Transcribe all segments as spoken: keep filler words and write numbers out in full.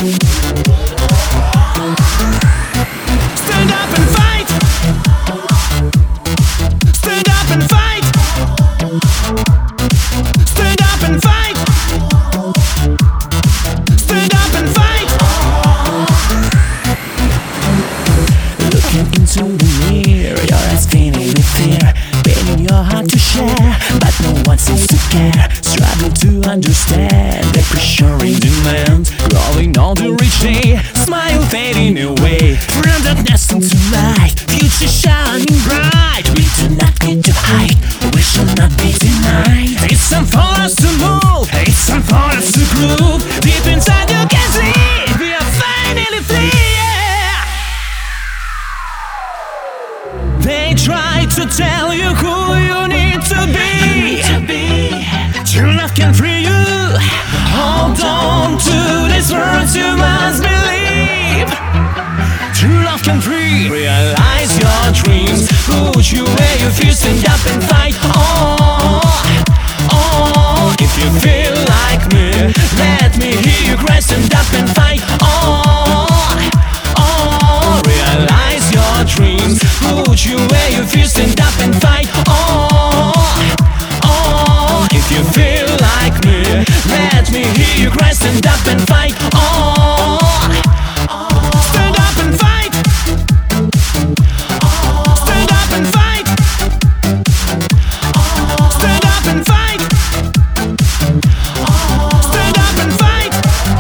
Stand up and fight. Stand up and fight. Stand up and fight. Stand up and fight. Looking into the mirror, your eyes filling with fear, pain in your heart to share, but no one seems to care. Struggle to understand the pressure in demand, growing on to reach day, smile fading away. From darkness into light, future shining bright. We do not get to hide, we shall not be denied. It's time for us to move, it's time for us to groove. Deep inside you can see, we are finally free. They try to tell you who you need to be. True love can free you. Hold on to these words you must believe. True love can free. Realize your dreams. Put you where you feel. Stand up and fight. Oh, oh. If you feel like me, let me hear you cry. Stand up and fight. Oh, oh. Realize your dreams. Put you where you feel. Stand up and fight. Oh, oh. If you feel like me, let me hear you cry. Stand up and fight. Oh, stand up and fight. Stand up and fight. Stand up and fight. Stand up and fight.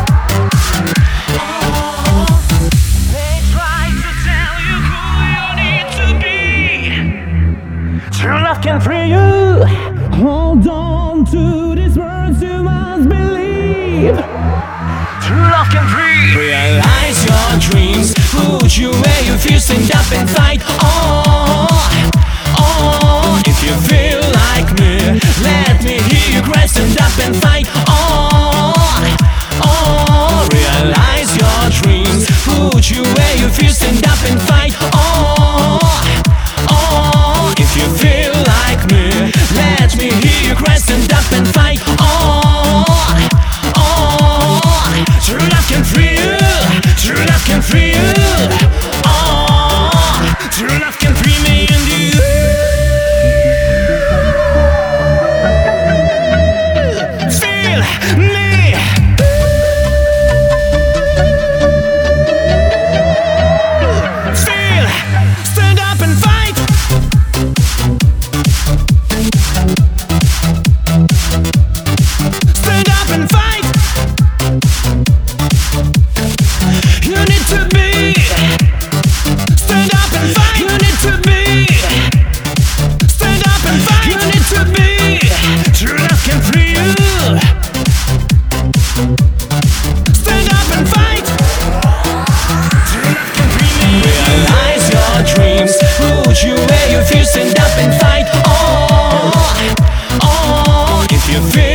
They try to tell you who you need to be. True love can free you. Hold on to these words you must believe. True love can free. Realize your dreams. Put you where you feel. Stand up and fight. Oh, oh. If you feel like me, let me hear you cry. Stand up and fight. Oh, oh. Realize your dreams. Put you where you feel. Stand up and fight. Oh, oh. If you feel like me, let me hear you cry. Stand up and fight. Oh, oh. True love can free you. True love can free you. Oh, true love can free me and you. Feel me. Feel. Stand up and fight. Stand up and fight. You need to be. Stand up and fight. You need to be. Stand up and fight. You need to be. True love can free you. Stand up and fight. True love can free me. Realize your dreams. Put you where you feel. Stand up and fight. Oh, oh. If you feel